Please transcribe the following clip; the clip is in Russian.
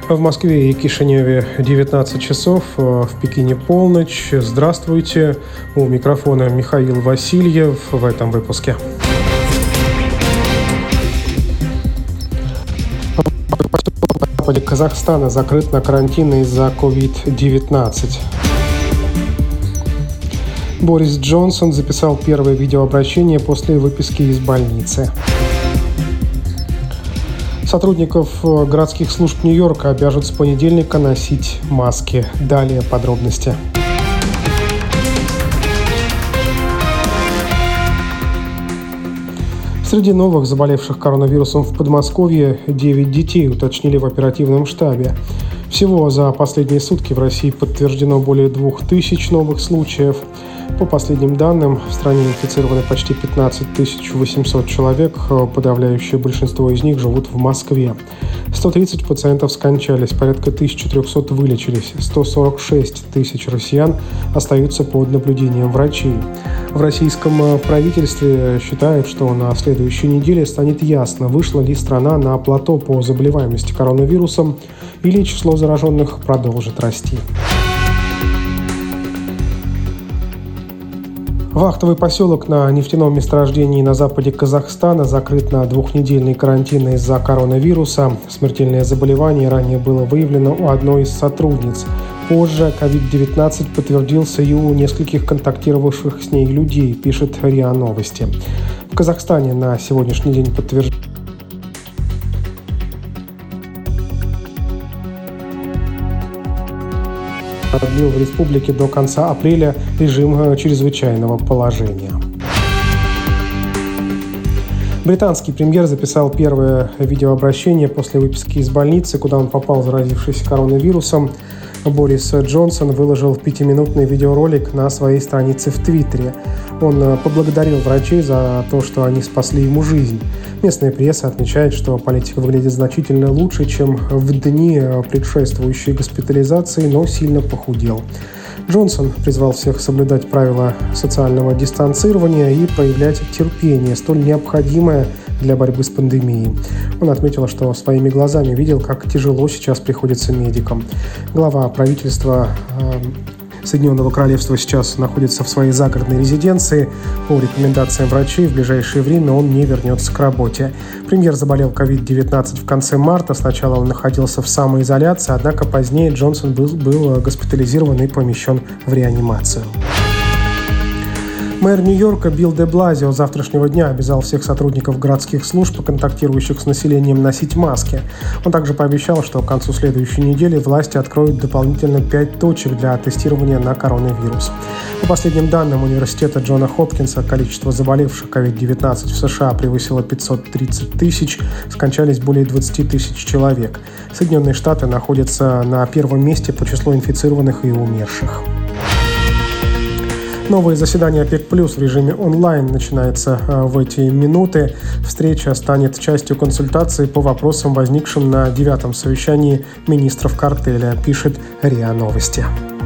В Москве и Кишиневе 19 часов, в Пекине полночь. Здравствуйте, у микрофона Михаил Васильев в этом выпуске. На западе Казахстана закрыт на карантин из-за COVID-19. Борис Джонсон записал первое видеообращение после выписки из больницы. Сотрудников городских служб Нью-Йорка обяжут с понедельника носить маски. Далее подробности. Среди новых заболевших коронавирусом в Подмосковье 9 детей, уточнили в оперативном штабе. Всего за последние сутки в России подтверждено более 2000 новых случаев. По последним данным, в стране инфицированы почти 15 800 человек, подавляющее большинство из них живут в Москве. 130 пациентов скончались, порядка 1300 вылечились, 146 тысяч россиян остаются под наблюдением врачей. В российском правительстве считают, что на следующей неделе станет ясно, вышла ли страна на плато по заболеваемости коронавирусом или число зараженных продолжит расти. Вахтовый поселок на нефтяном месторождении на западе Казахстана закрыт на двухнедельный карантин из-за коронавируса. Смертельное заболевание ранее было выявлено у одной из сотрудниц. Позже COVID-19 подтвердился и у нескольких контактировавших с ней людей, пишет РИА Новости. В Казахстане на сегодняшний день подтверждено продлил в республике до конца апреля режим чрезвычайного положения. Британский премьер записал первое видеообращение после выписки из больницы, куда он попал, заразившись коронавирусом. Борис Джонсон выложил 5-минутный видеоролик на своей странице в Твиттере. Он поблагодарил врачей за то, что они спасли ему жизнь. Местная пресса отмечает, что политик выглядит значительно лучше, чем в дни, предшествующие госпитализации, но сильно похудел. Джонсон призвал всех соблюдать правила социального дистанцирования и проявлять терпение, столь необходимое для борьбы с пандемией. Он отметил, что своими глазами видел, как тяжело сейчас приходится медикам. Глава правительства Соединенного Королевства сейчас находится в своей загородной резиденции. По рекомендациям врачей в ближайшее время он не вернется к работе. Премьер заболел COVID-19 в конце марта. Сначала он находился в самоизоляции, однако позднее Джонсон был госпитализирован и помещен в реанимацию. Мэр Нью-Йорка Билл де Блазио с завтрашнего дня обязал всех сотрудников городских служб, контактирующих с населением, носить маски. Он также пообещал, что к концу следующей недели власти откроют дополнительно 5 точек для тестирования на коронавирус. По последним данным университета Джона Хопкинса, количество заболевших COVID-19 в США превысило 530 тысяч, скончались более 20 тысяч человек. Соединенные Штаты находятся на первом месте по числу инфицированных и умерших. Новое заседание ОПЕК+ в режиме онлайн начинается в эти минуты. Встреча станет частью консультаций по вопросам, возникшим на 9-м совещании министров картеля, пишет РИА Новости.